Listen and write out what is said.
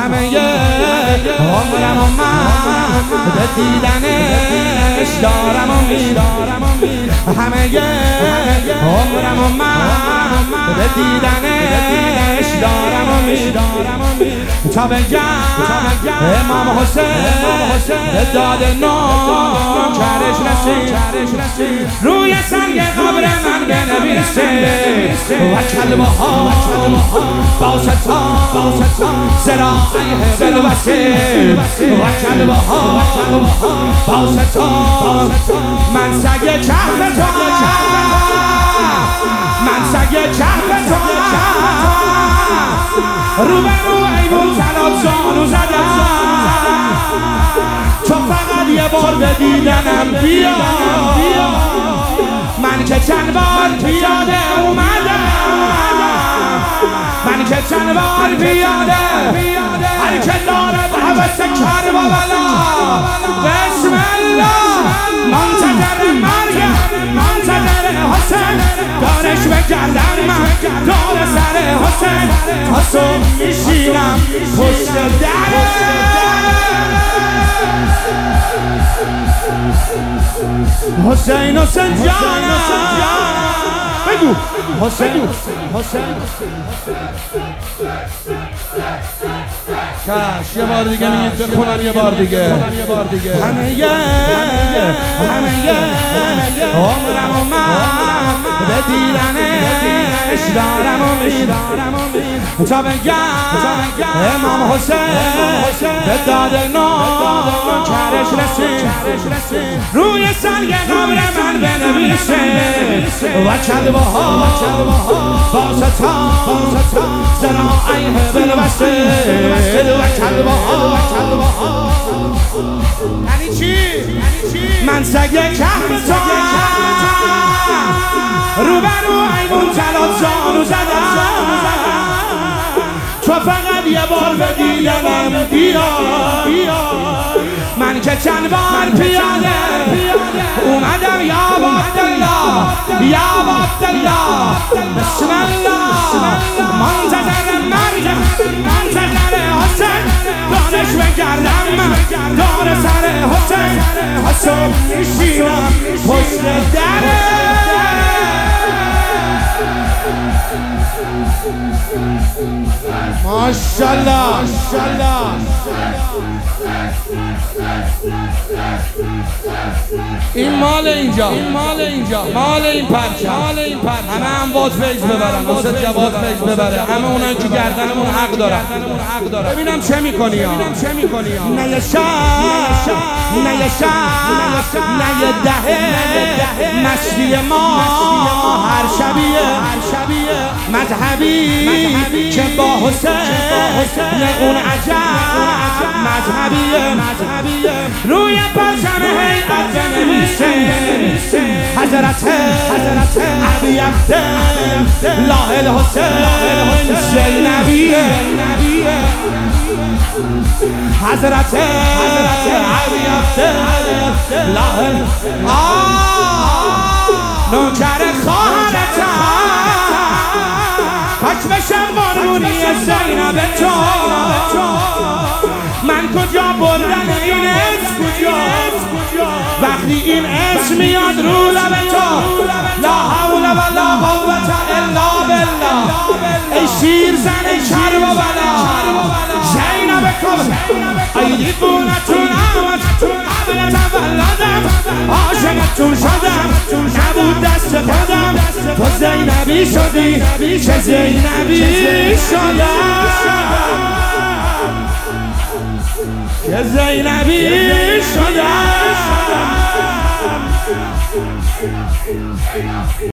همه عمرم و من به دیدنش دارم امید، همه عمرم و من به دیدنش دارم امید، تا بگم امام حسین به داد نوکرش رسید، روی سنگ قبر من بنویسه و کلمه ها با ستان ذراعیه بالوسیل و کلمه ها با ستان من سگ کهف تو، من سگ کهف تو، رو به رو ایوون تلاب زانو زدم، تو فقط یه بار به دیدنم بیا، من که چند بار پیاده اومدم، من که چند بار پیاده، هر که دارد حوث کربلا بسم الله، منتظر مرگم، منتظر حسین، دارش بگردم من دار سر حسین، تا صبح میشینم پشت در حسین، حسین جانم بگو حسین، حسین کاش یه بار دیگه میگید بخونم، یه بار دیگه همه عمرم و من به دیدنش دارم امید، تا بگم امام حسین به داد نوکرش رسید، روی سنگ قبر من بنویسه و کلمه ها با ستان ذراعیه بالوسیل و کلمه ها یعنی چی؟ من سگ کهف تو، رو به رو ایوون تلاب زانو زدم، تو فقط یه بار به دیدنم بیا، من که چند بار پیاده اومدم، یا عبدالله یا عبدالله بسم الله، منتظر مرگم، منتظر حسین، دانش بگردم من دار سر حسین، تا صبح میشینم پشت دره ماشاءالله، این مال اینجا، مال این پرچم، همه اموات فیض ببرن، واسه جواد فیض ببره، همه اونایی که گردنمون حق دارن، ببینم چه میکنی ها، نه یه شب، نه یه شب، نه یه دهه مستی ما هر شبیه مذهبی که با حسین اون عجب مذهبیه، روی پرچم هیئت بنویسه حضرت ابی عبدالله الحسین زینبیه، حضرت ابی عبدالله نوکر خواهرتم، پاک بشم بارونی زینب تو، من کجا بردن این اسم کجا، وقتی این اسم میاد رو لب تو، لا حول ولا قوة الا بالله، ای شیر زن کربلا زینب کن، ای دیوونتون قبل تولدم عاشقتون شدم، نبود دست خودم، تو زینبی شدی که زینبی شدم، که زینبی شدم.